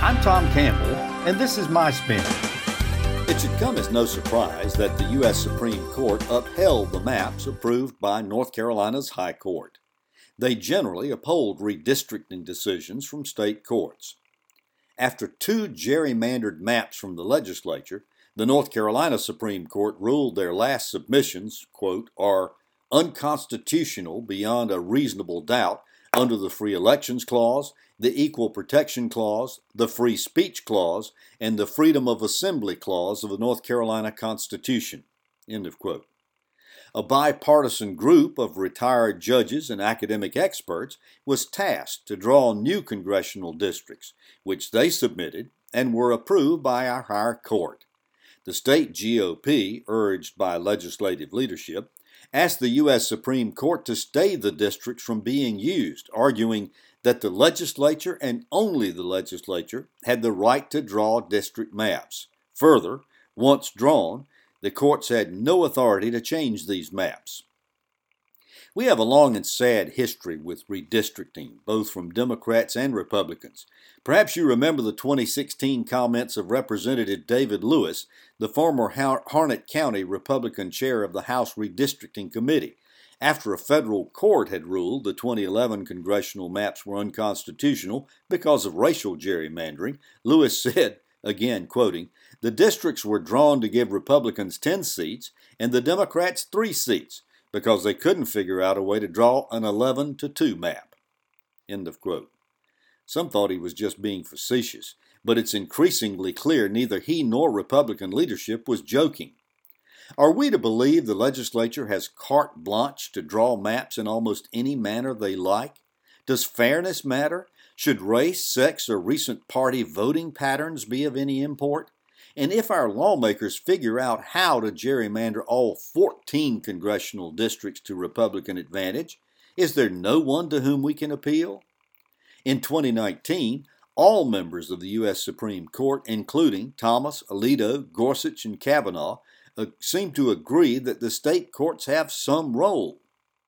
I'm Tom Campbell, and this is My Spin. It should come as no surprise that the U.S. Supreme Court upheld the maps approved by North Carolina's High Court. They generally uphold redistricting decisions from state courts. After two gerrymandered maps from the legislature, the North Carolina Supreme Court ruled their last submissions, quote, are unconstitutional beyond a reasonable doubt under the Free Elections Clause, the Equal Protection Clause, the Free Speech Clause, and the Freedom of Assembly Clause of the North Carolina Constitution, end of quote. A bipartisan group of retired judges and academic experts was tasked to draw new congressional districts, which they submitted and were approved by our higher court. The state GOP, urged by legislative leadership, asked the U.S. Supreme Court to stay the districts from being used, arguing that the legislature and only the legislature had the right to draw district maps. Further, once drawn, the courts had no authority to change these maps. We have a long and sad history with redistricting, both from Democrats and Republicans. Perhaps you remember the 2016 comments of Representative David Lewis, the former Harnett County Republican chair of the House Redistricting Committee. After a federal court had ruled the 2011 congressional maps were unconstitutional because of racial gerrymandering, Lewis said, again quoting, "The districts were drawn to give Republicans 10 seats and the Democrats 3 seats because they couldn't figure out a way to draw an 11-2 map." End of quote. Some thought he was just being facetious, but it's increasingly clear neither he nor Republican leadership was joking. Are we to believe the legislature has carte blanche to draw maps in almost any manner they like? Does fairness matter? Should race, sex, or recent party voting patterns be of any import? And if our lawmakers figure out how to gerrymander all 14 congressional districts to Republican advantage, is there no one to whom we can appeal? In 2019, all members of the U.S. Supreme Court, including Thomas, Alito, Gorsuch, and Kavanaugh, seem to agree that the state courts have some role.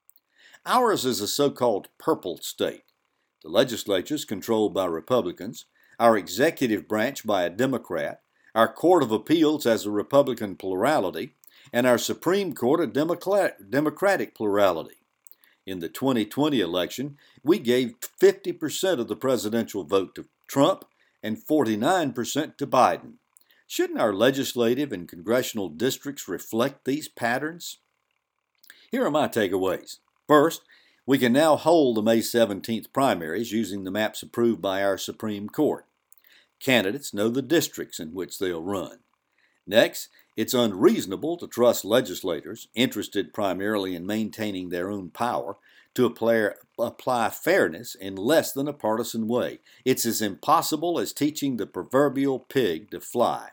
Ours is a so-called purple state. The legislature is controlled by Republicans, our executive branch by a Democrat, our Court of Appeals has a Republican plurality, and our Supreme Court a Democratic plurality. In the 2020 election, we gave 50% of the presidential vote to Trump and 49% to Biden. Shouldn't our legislative and congressional districts reflect these patterns? Here are my takeaways. First, we can now hold the May 17th primaries using the maps approved by our Supreme Court. Candidates know the districts in which they'll run. Next, it's unreasonable to trust legislators, interested primarily in maintaining their own power, to apply fairness in less than a partisan way. It's as impossible as teaching the proverbial pig to fly.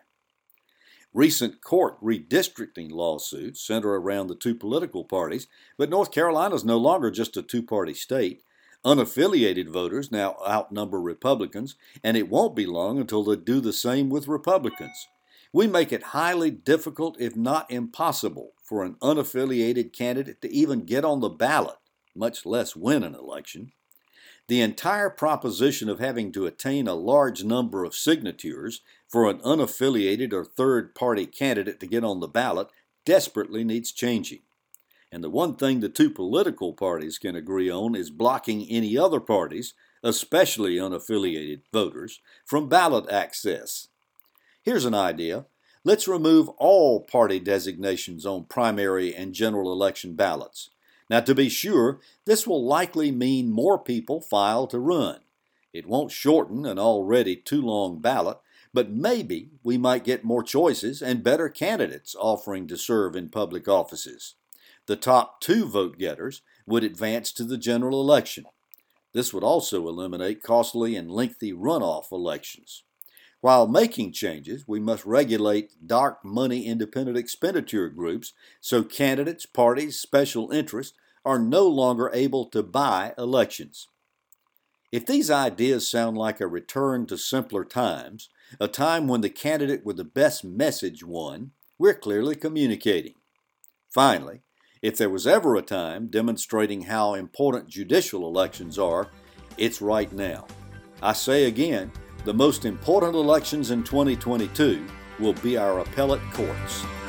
Recent court redistricting lawsuits center around the two political parties, but North Carolina is no longer just a two-party state. Unaffiliated voters now outnumber Republicans, and it won't be long until they do the same with Republicans. We make it highly difficult, if not impossible, for an unaffiliated candidate to even get on the ballot, much less win an election. The entire proposition of having to attain a large number of signatures for an unaffiliated or third-party candidate to get on the ballot desperately needs changing. And the one thing the two political parties can agree on is blocking any other parties, especially unaffiliated voters, from ballot access. Here's an idea. Let's remove all party designations on primary and general election ballots. Now, to be sure, this will likely mean more people file to run. It won't shorten an already too long ballot, but maybe we might get more choices and better candidates offering to serve in public offices. The top 2 vote-getters would advance to the general election. This would also eliminate costly and lengthy runoff elections. While making changes, we must regulate dark money independent expenditure groups so candidates, parties, special interests are no longer able to buy elections. If these ideas sound like a return to simpler times, a time when the candidate with the best message won, we're clearly communicating. Finally, if there was ever a time demonstrating how important judicial elections are, it's right now. I say again, The most important elections in 2022 will be our appellate courts.